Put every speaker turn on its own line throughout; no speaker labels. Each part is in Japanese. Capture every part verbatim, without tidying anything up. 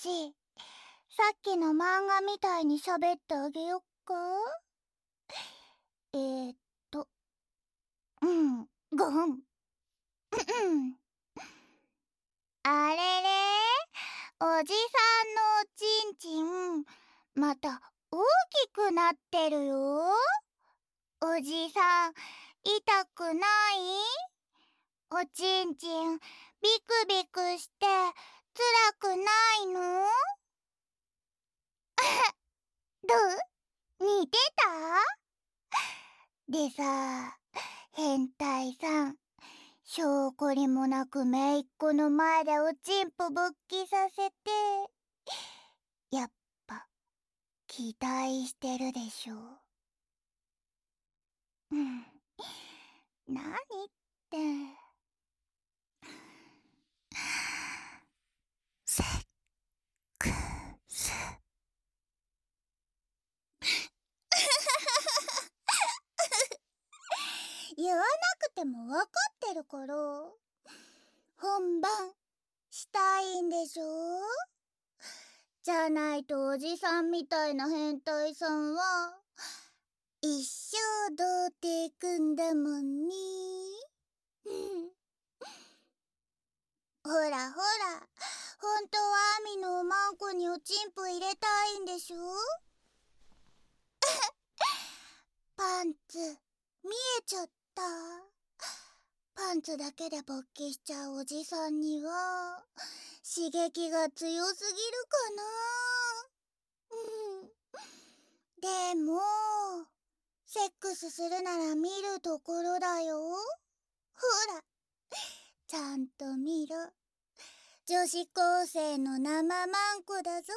し、さっきの漫画みたいに喋ってあげよっか。えーっと、うん、ごふん。うん。あれれ、おじさんのおちんちん、また大きくなってるよ。おじさん、痛くない？おちんちん、ビクビクして辛くないの？どう？似てた？でさ、変態さん、証拠りもなくめいっ子の前でおちんぽ勃起させて、やっぱ期待してるでしょ。うん、何って。セックス。言わなくてもわかってるから。本番したいんでしょ？じゃないとおじさんみたいな変態さんは一生童貞くんだもんね。ほらほら、本当はアミのおまんこにおちんぽ入れたいんでしょ？パンツ見えちゃった。パンツだけで勃起しちゃうおじさんには刺激が強すぎるかな。うん。でもセックスするなら見るところだよ。ほら、ちゃんと見ろ。女子高生の生マンコだぞ。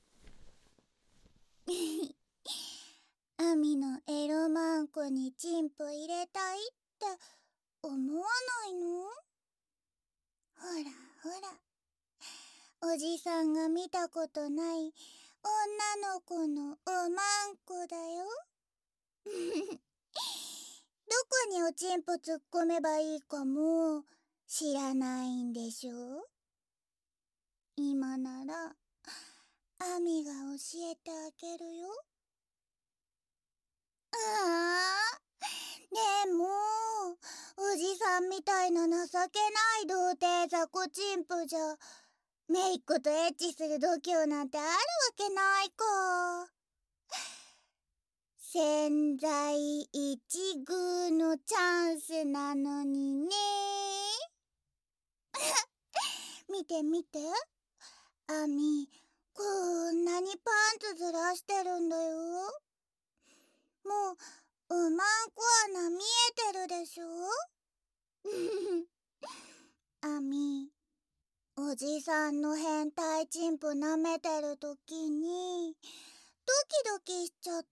アミのエロマンコにチンポ入れたいって思わないの？ほらほら、おじさんが見たことない女の子のおまんこだよ。どこにおちんぽ突っ込めばいいかも知らないんでしょ？今ならアミが教えてあげるよ。ああ、でもおじさんみたいな情けない童貞雑魚チンポじゃめいっ子とエッチする度胸なんてあるわけないか。千載一遇のチャンスなのにね。見て見て、アミこんなにパンツずらしてるんだよ。もうおまんこ穴見えてるでしょ？アミ、おじさんの変態チンポ舐めてるときにドキドキしちゃって、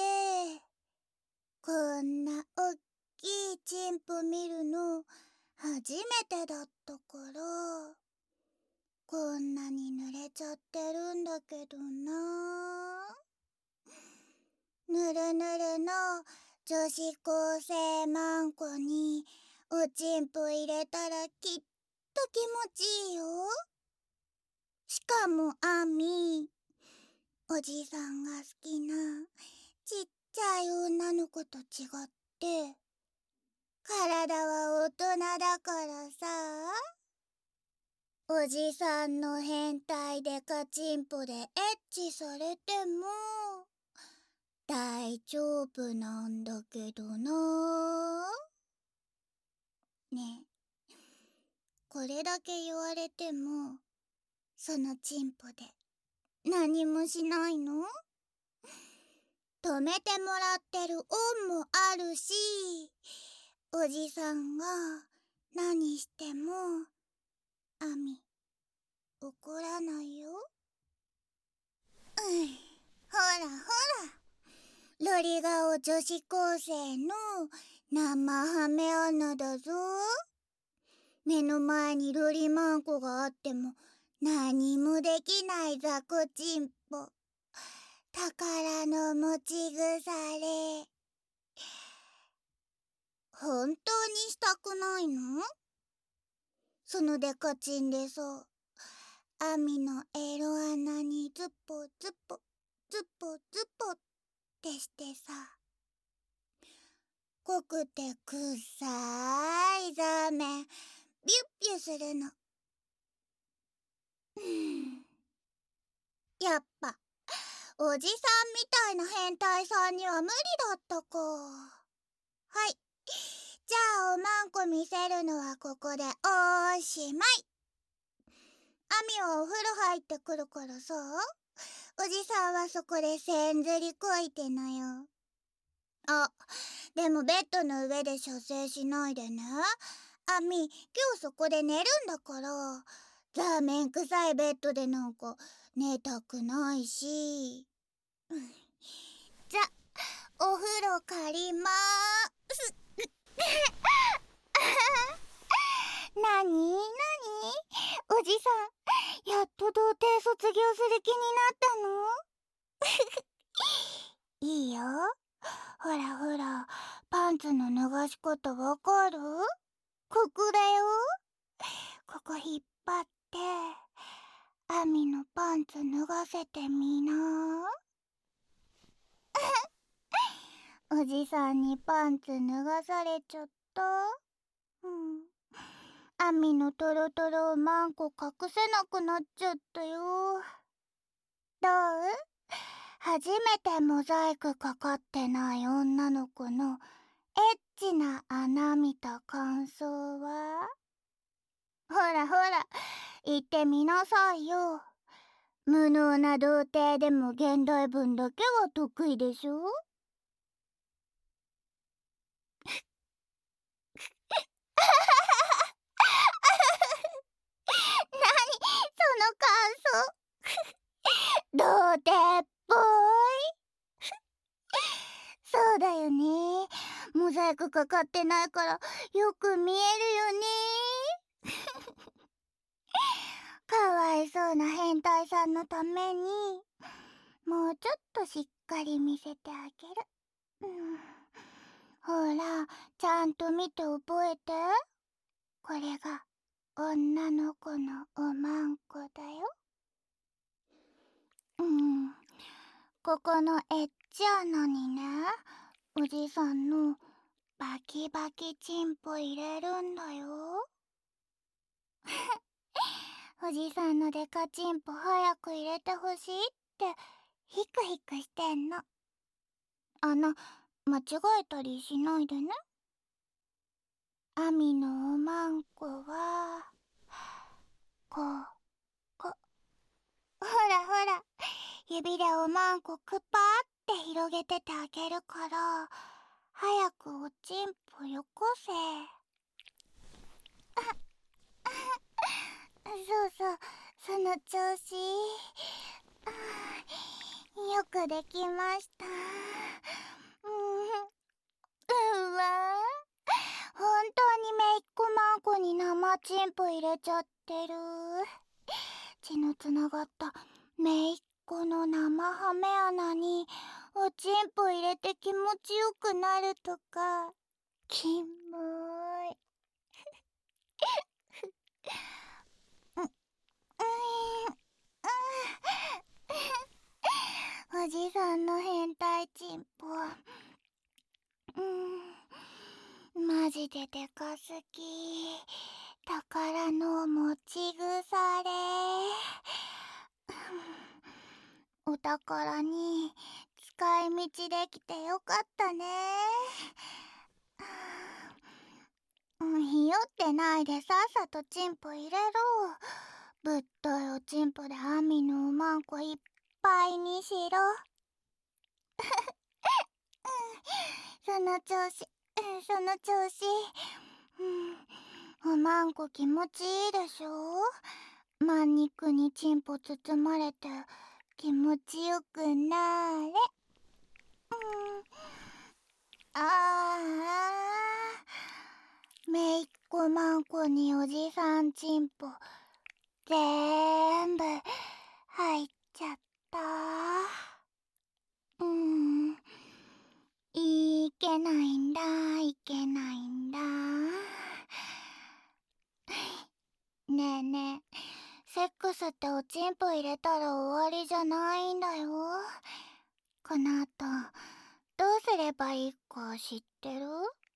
こんなおっきいチンポ見るの初めてだったから、こんなに濡れちゃってるんだけどな。ぬるぬるの女子高生マンコにおちんぽ入れたらきっと気持ちいいよ。しかもアミ、おじさんが好きなちっちゃい女の子と違って体は大人だからさ。おじさんの変態でカチンポでエッチされても大丈夫なんだけどな。ねえ、これだけ言われてもそのチンポで何もしないの？止めてもらってる恩もあるし、おじさんが何してもアミ怒らないよ。うん、ほらほら、ロリ顔女子高生の生ハメ穴だぞ。目の前にロリマンコがあっても何もできない雑魚チンポ、宝の持ち腐れ。本当にしたくないの？そのデカチンでさ、 アミのエロ穴にズポズポズポズポってしてさ、濃くてくっさいザーメンビュッビュするの。やっぱおじさんみたいな変態さんには無理だったか。はい、じゃあおまんこ見せるのはここでおしまい。アミはお風呂入ってくるからさ、おじさんはそこでせんずりこいてなよ。あ、でもベッドの上で射精しないでね。アミ、今日そこで寝るんだから。ザーメン臭いベッドでなんか寝たくないし。じゃ、お風呂借りまーす。なになに、おじさん、やっと童貞卒業する気になったの？いいよ。ほらほら、パンツの脱がし方わかる？ここだよ。ここ引っ張って、アミのパンツ脱がせてみな。おじさんにパンツ脱がされちゃった。うん。アミのトロトロをマンコ隠せなくなっちゃったよ。どう？初めてモザイクかかってない女の子のエッチな穴見た感想は？ほらほら、言ってみなさいよ。無能な童貞でも現代文だけは得意でしょ？なにその感想？童貞っぽい。そうだよね。モザイクかかってないからよく見えるよね。かわいそうな変態さんのためにもうちょっとしっかり見せてあげる。うん、ほら、ちゃんと見て覚えて。これが女の子のおまんこだよ。うん、ここのエッチ穴にね、おじさんのバキバキチンポ入れるんだよ。おじさんのデカチンポ早く入れてほしいってヒクヒクしてんの。穴間違えたりしないでね。アミのおまんこはこうこほらほら、指でおまんこくぱーって広げててあげるから、早くおちんぽよこせ。そうそう、その調子。よくできました。うん、うわー、本当にめいっ子まんこに生チンポ入れちゃってる。血のつながっためいっ子の生ハメ穴におちんぽ入れて気持ちよくなるとか、キモい。う、うーん、おじさんの変態チンポ、うん、マジででかすぎ。宝の持ち腐れ。お宝に使い道できてよかったね。うん、ひよってないでさっさとチンポ入れろ。ぶっといおちんぽでアミのおまんこいっぱいにしろ。その調子、その調子。うん、おまんこ気持ちいいでしょ？まん肉にチンポ包まれて気持ちよくなれ。うん、あー、めいっ子まんこにおじさんチンポぜーんぶ入っちゃった。うん、いけないんだ、いけないんだ。ねえねえ、 セックスっておちんぽ入れたら終わりじゃないんだよ。この後どうすればいいか知ってる？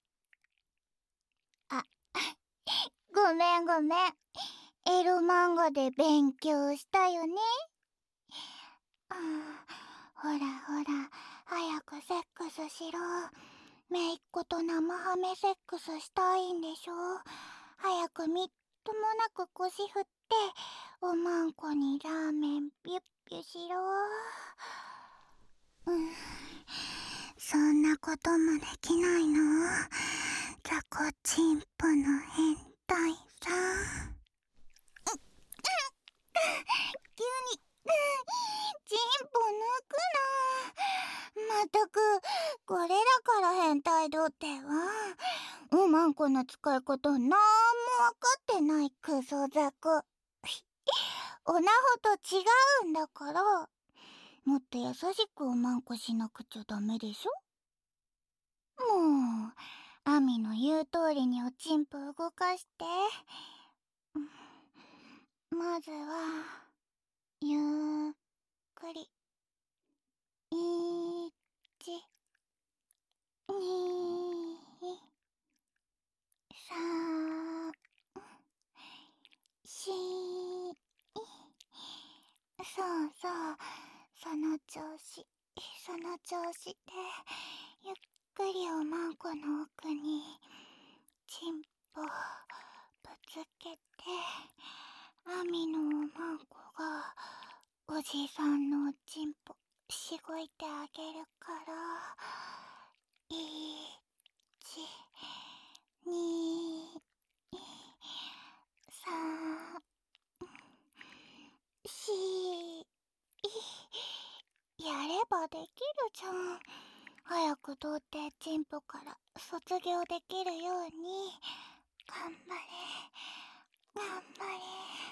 あ、ごめんごめん。エロ漫画で勉強したよね。うん、ほらほら、早くセックスしろ。めいっ子と生ハメセックスしたいんでしょ。早くみっともなく腰振っておまんこにラーメンピュッピュしろ。うん、そんなこともできないの？ザコチンポの変態さん。急にチンポ抜くな。まったくこれだから変態童貞は。おまんこの使い方なんもわかってないクソザコ。おなほと違うんだから、もっと優しくおまんこしなくちゃダメでしょ。もうアミの言う通りにおちんぽ動かして。まずはゆっくりいちにさんしそうそう、その調子その調子でゆっくりおまんこの奥にチンポぶつけて、アミのおまんこがおじさんのおちんぽしごいてあげるから。いちにさんしやればできるじゃん。早く童貞チンポから卒業できるように頑張れ頑張れ。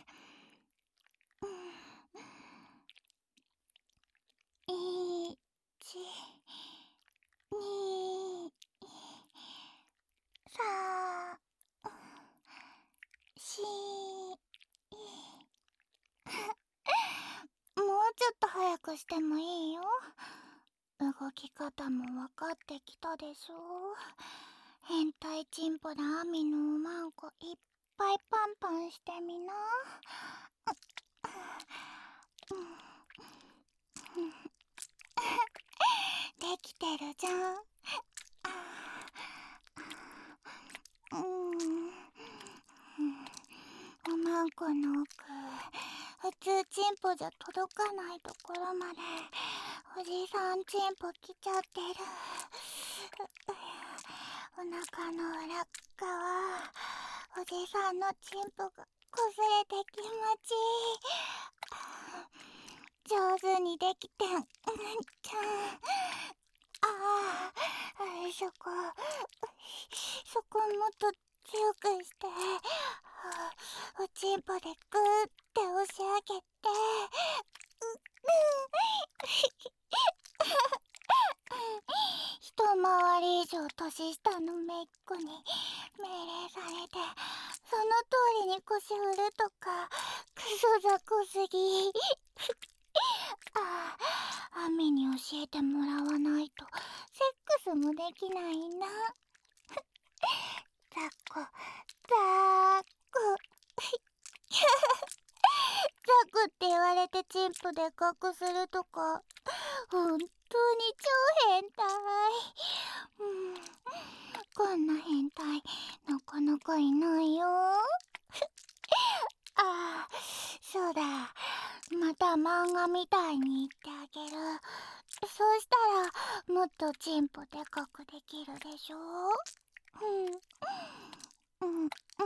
うん、いちにさんしもうちょっと早くしてもいいよ。動き方も分かってきたでしょ。変態チンポでアミのおまんこいっぱいパンパンしてみな。できてるじゃん。うんおまんこの奥、普通チンポじゃ届かないところまでおじさんチンポ来ちゃってる。お腹の裏っ側、おじさんのチンポがこすれて気持ちいい。上手にできてんちゃん。ああ、そこそこもっと強くして、おちんぽでグーって押し上げて、一回り以上年下のめいっ子に命令されてその通りに腰振るとかクソ雑魚すぎ。ああ、アミに教えてもらわないとセックスもできないな。ザコザコザコって言われてチンポでかくするとか本当に超変態。うん、こんな変態なかなかいないよ。ああ、そうだ、また漫画みたいに言ってあげる。そうしたらもっとチンポでかくできるでしょ。うんうんうん、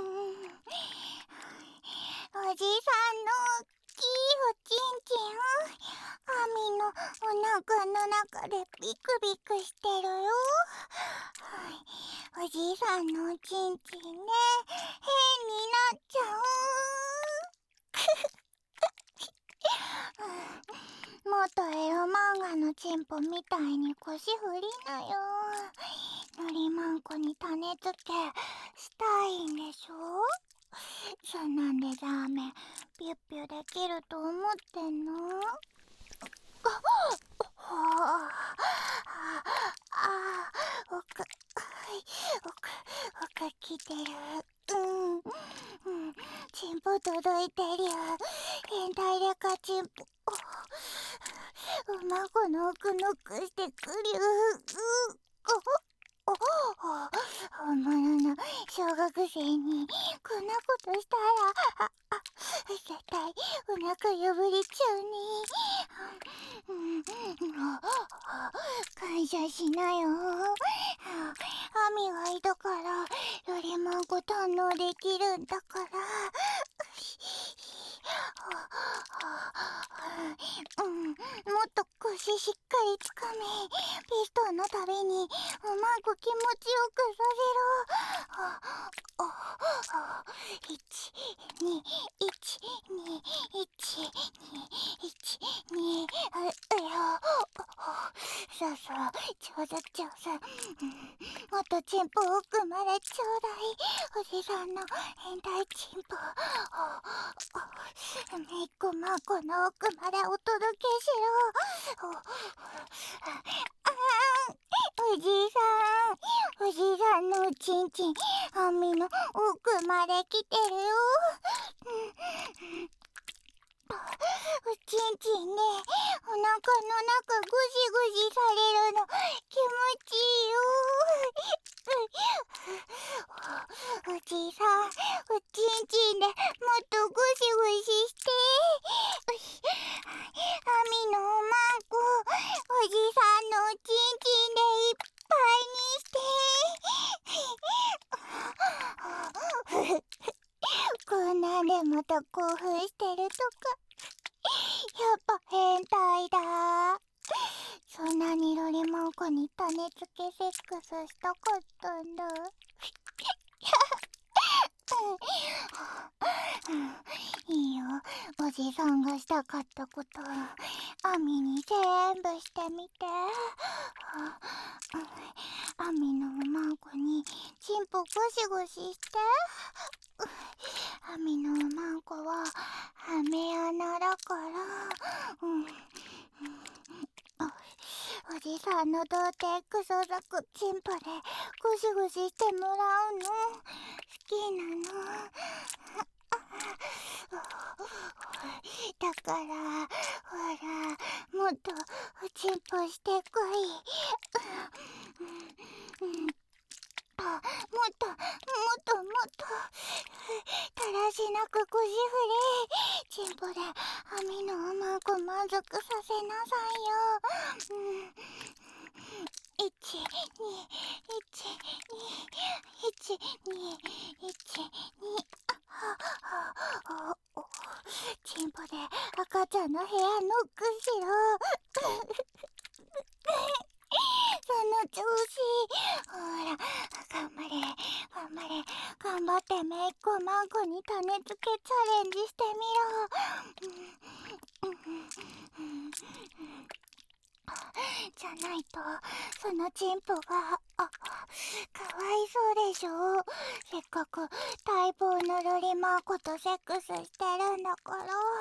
おじさんの大きいおちんちんアミのお腹の中でビクビクしてるよ。おじさんのおちんちんね、変になっちゃう。もっとエロ漫画のチンポみたいに腰振りなよ。のりまんこに種付けしたいんでしょ。そんなんでダメ、 ピュッピュできると思ってんの？あああ、おか、おか、おかきてる。うん、うん、チンポ届いてるよ。変態レカチンポ。お孫の奥ノックしてくるよ。お、お、本物の小学生にこんなことしたら、あ、あ、絶対お腹破れちゃうね。うん、感謝しなよ。アミがいたからロリマンコ堪能できるんだから。うん、もっと腰しっかりつかめ。ピストンのたびにうまく気持ちよくさせろ。いち、に、いち、に、いち、に、いち、に、う、うよ。そうそう、上手上手。もっとチンポを組まれちょうだい。おじさんの変態チンポ。めいっ子まんこの奥までお届けしろ。あー、おじさん、おじさんのちんちん、あみの奥まで来てるよ。おちんちんでお腹の中ゴシゴシされるの気持ちいいよ。おじさん、おちんちんでもっとゴシゴシして。あみのおまんこ、おじさんのおちんちんでいっぱいにして。こんなんでまた興奮してるとか。やっぱ変態だ。そんなにロリマンコに種付けセックスしたかったんだ。いいよ、おじさんがしたかったことアミに全部してみて。アミのおまんこにチンポゴシゴシして。アミのおまんこはハメ穴だから、うん、おじさんの童貞クソザクチンポでゴシゴシしてもらうの好きなの。だからほら、もっとおちんぽしてこい。あ、もっともっともっとだらしなくゴシフレ。チンポでアミのおまんこ満足させなさいよ。うん、いち、に、いち、に、いち、に、いち、に、あ、チンポで赤ちゃんの部屋ノックしろ。その調子。ほら、頑張れ頑張れ頑張ってめいっ子まんこに種付けチャレンジしてみろ。うんうんうんうん、じゃないとそのチンポがあかわいそうでしょ。せっかく待望のロリマンコとセックスしてるんだから。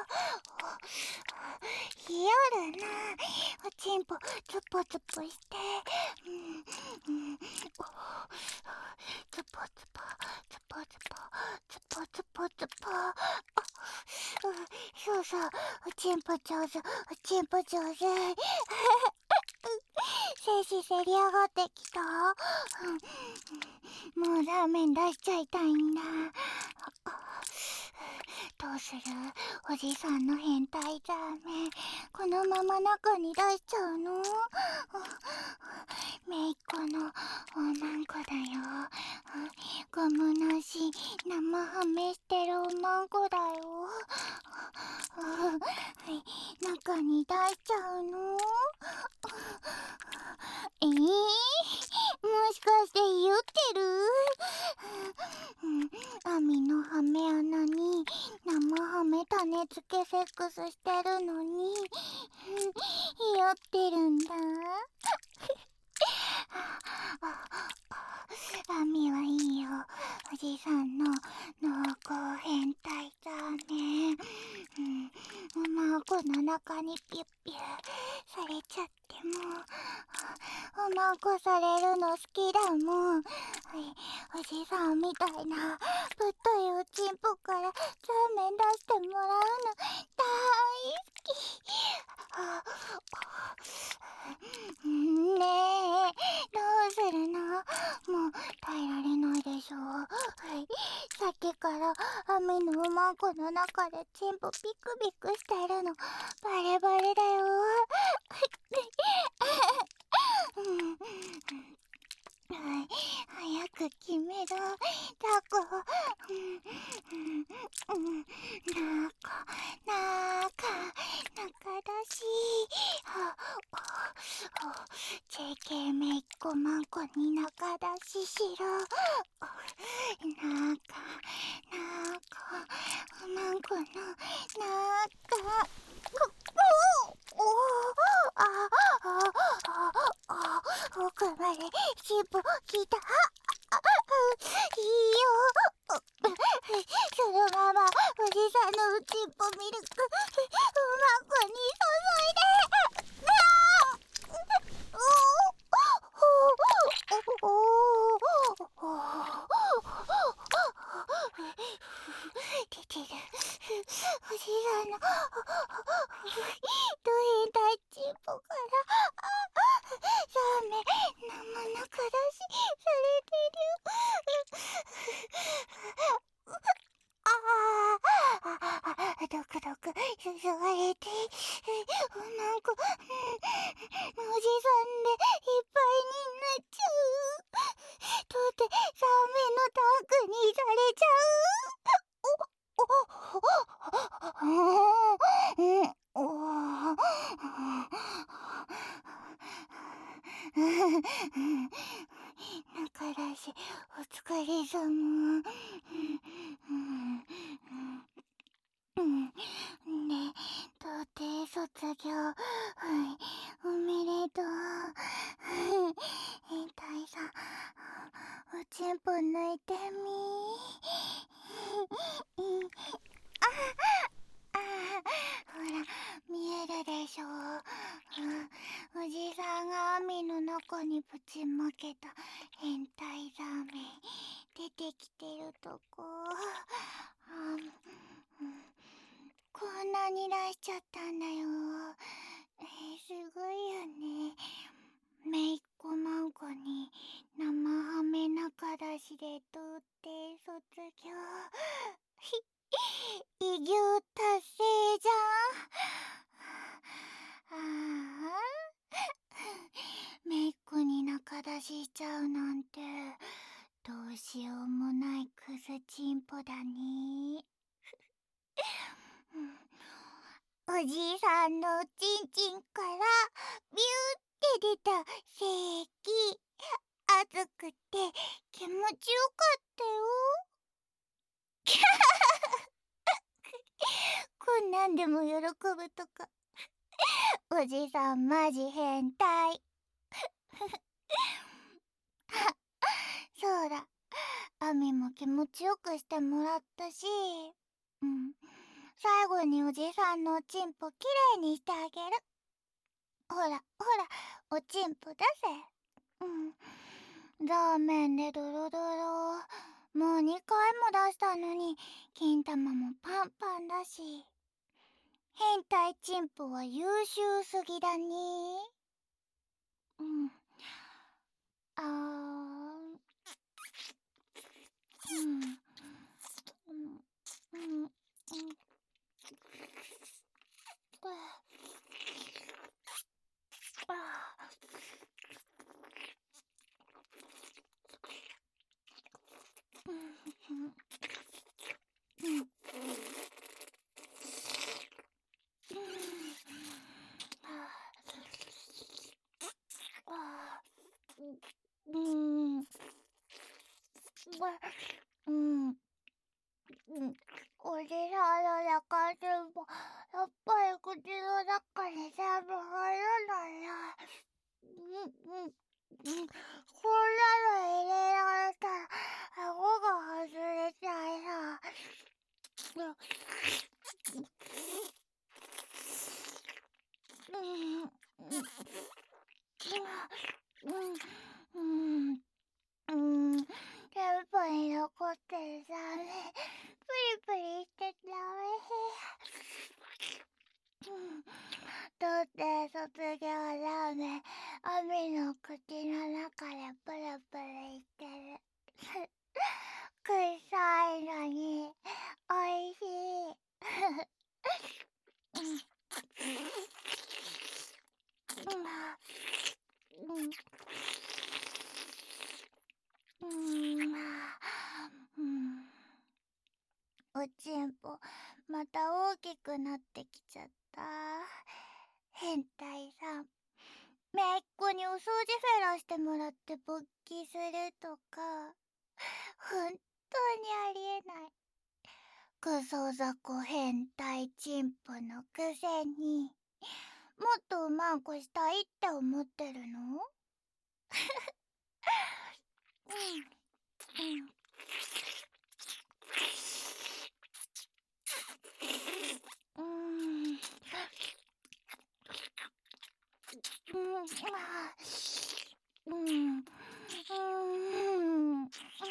ひよるな。おちんぽツポツポして、うんうん、ツポツポツポツポツポツポツポ。あ、うん、そうそう、おちんぽ上手、おちんぽ上手。精子せり上がってきた。うん、もうラーメン出しちゃいたいんだ。どうする？おじさんの変態ザーメンこのまま中に出しちゃうの？めいっ子の女の子だよ。ゴムなし生ハメしてるおまんこだよ。中に出しちゃうの？えー、もしかして言ってる？うん、アミのハメ穴に生ハメ種付けセックスしてるのに酔ってるんだ。アミはいいよ。おじさんの濃厚変態だね。 この中にピュッピュされちゃってもう、おまんこされるの好きだもん。おじさんみたいなぶっといおちんぽからザーメン出してもらうの大好き。ねえ、どうするの？もう耐えられないでしょ。さっきから雨のおまんこの中でチンポピクピクしてるのバレバレだよ。早く決めろ、タコ。なか、なか、中だし。ジェーケー めいっ子まんこに中だししろ。なか、なか、おまんこの中。おおああああ奥まで尻尾きた。いいよ。そのままおじさんのうちっぽミルクおまんこに注いで。出てる。おじさんのド変態チンポからラーメン生中出しされてる。ああ、ドクドクすすがれて、おまんこ、おじさんでいっぱいになっちゃう。とうてラーメンのタンクにされちゃう。お、お、お、お、中だし、お疲れさま。ね、童貞卒業、おめでとう。変態さん、おちんぽ抜いてみ。ああ、ほら、見えるでしょ。おじさんが網の中にぶちまけた変態ザーメン出てきてるとこ。こんなに出しちゃったんだよ。えー、すごいよね。めいっ子まんこに生ハメ中出しで童貞卒業。偉業達成じゃん。ああ、めいっ子に中出ししちゃうなんてどうしようもないクズチンポだね。おじいさんのちんちんからビューって出た精液、熱くて気持ちよかったよ。こんなんでも喜ぶとか。おじさんマジ変態。そうだ、アミも気持ちよくしてもらったし、うん、最後におじさんのおちんぽきれいにしてあげる。ほらほら、おちんぽだぜ。うん、ラーメンでドロドロ、もうにかいも出したのに金玉もパンパンだし、変態チンポは優秀すぎだね。うん、あー、うん、うん、うん、うん、うん、うん、うん、おじさんの中全部やっぱり口の中に全部入らないな。うんうん、こんなの入れられたら顎が外れちゃいさ。 うん、うん、やっぱり残ってるラーメン、プリプリしてて美味しい。だって卒業ラーメン、アミの口の中でプルプルしてる。臭いのに、美味しい。うん、うん、おちんぽ、また大きくなってきちゃった。変態さん、めいっ子にお掃除フェラしてもらって勃起するとか、本当にありえない。クソ雑魚変態チンポのくせに、もっとうまんこしたいって思ってるの？うん、うん。うーん、うん、うん、うん、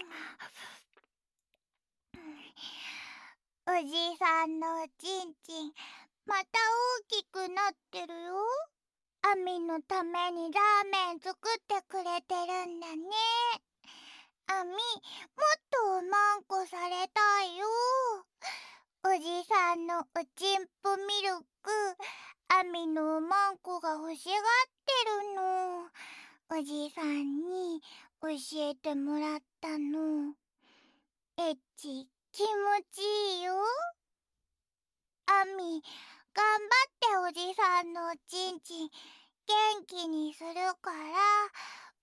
おじさんのおちんちん、また大きくなってるよ。アミのためにラーメン作ってくれてるんだね。アミ、もっとおまんこされたいよ。おじさんのおちんぽミルク、アミのおまんこが欲しがってるの。おじさんに教えてもらったの。エッチ気持ちいいよ。アミ、頑張っておじさんのおちんちん元気にするから、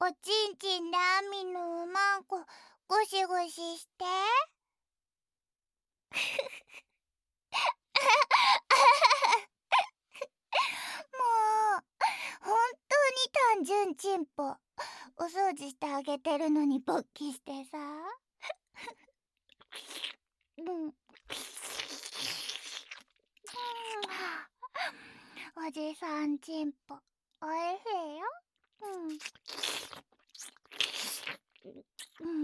おちんちんでアミのおまんこゴシゴシして。もう、本当に単純チンポ。お掃除してあげてるのに勃起してさ。うん。うん、おじさんチンポ、おいしいよ。うん。うん。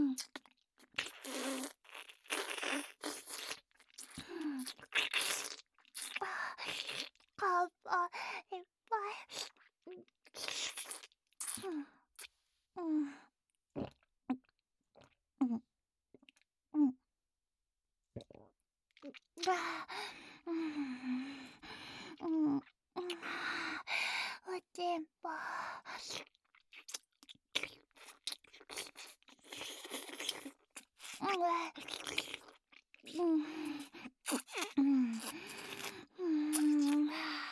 カッパいっぱい。うん。うん。うん。うん。だ。うん。うん。おちんぽ。うん。うん。うん。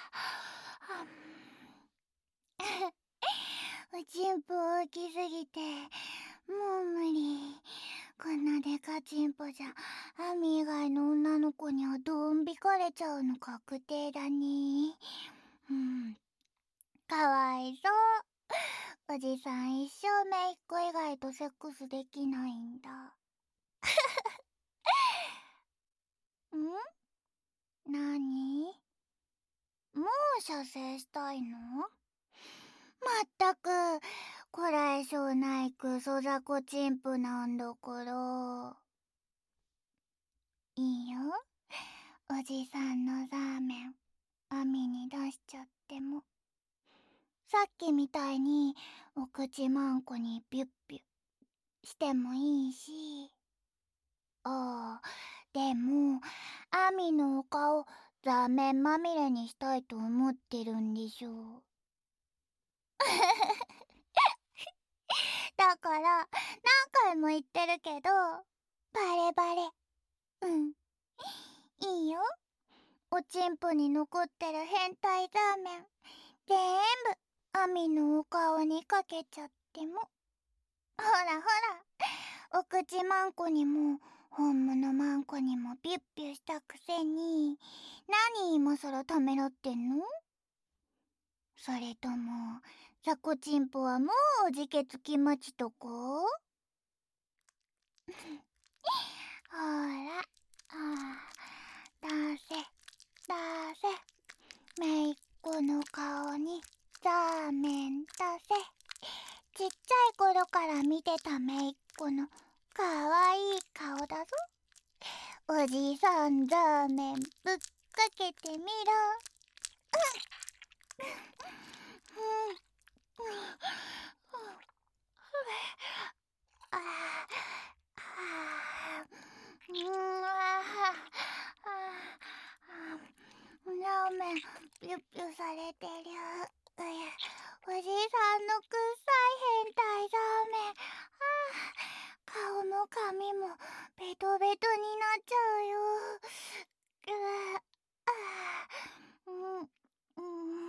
おちんぽ大きすぎてもう無理。こんなでかちんぽじゃアミ以外の女の子にはドン引かれちゃうの確定だね。うん、かわいそう。おじさん一生めいっ子以外とセックスできないんだ。ん？なに？もう射精したいの？まったく、こらえ性ないクソザコチンプなんだから。いいよ、おじさんのラーメンアミに出しちゃっても。さっきみたいにお口まんこにビュッビュッしてもいいし。ああ、でもアミのお顔ラーメンまみれにしたいと思ってるんでしょう。だから何回も言ってるけど、バレバレ。うん、いいよ、おちんぽに残ってる変態ラーメン全部アミのお顔にかけちゃっても。ほらほら、お口まんこにも本物まんこにもピュッピュしたくせに、何今さらためらってんの？それともザコチンポはもうおじけつきまちとこ？ほら、あー、出せ出せ、めいっ子の顔にから見てためいっ子のかわいい顔だぞ。おじさんザーメンぶっかけてみろ。あラーメンピュッピュされてる。おじさんのくっさい変態ザーメン。顔も髪もベトベトになっちゃうよ。うあうんうん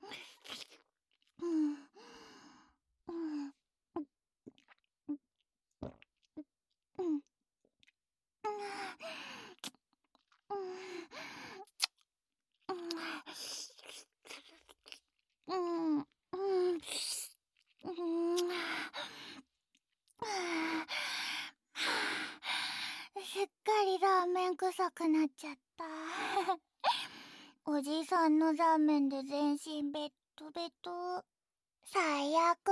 うんうんうんうんうんうんすっかりラーメン臭くなっちゃった。おじさんのザーメンで全身ベットベト。最悪。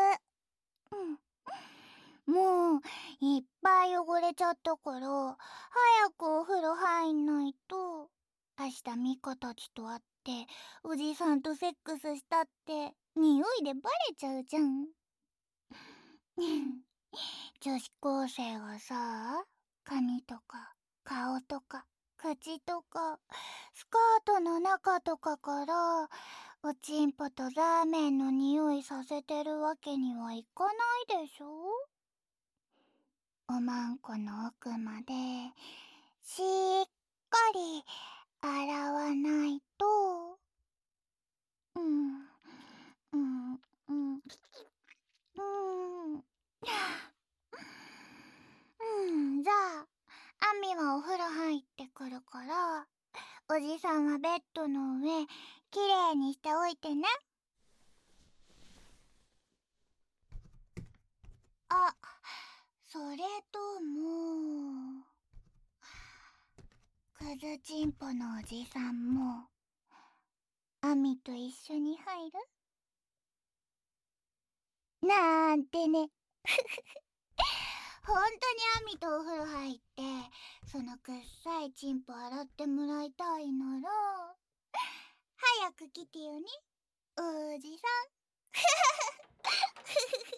うん、もういっぱい汚れちゃったから早くお風呂入んないと。明日ミカたちと会っておじさんとセックスしたって匂いでバレちゃうじゃん。女子高生がさ、髪とか顔とか口とかスカートの中とかからおちんぽとラーメンの匂いさせてるわけにはいかないでしょ。おまんこの奥までしっかり洗わないと。うんうんうんうんうんじゃあアミはお風呂入ってくるからおじさんはベッドの上きれいにしておいてね。あ、それともクズチンポのおじさんもアミと一緒に入るなんてね。ほんとにアミとお風呂入ってそのくっさいチンポ洗ってもらいたいなら早く来てよねおじさん。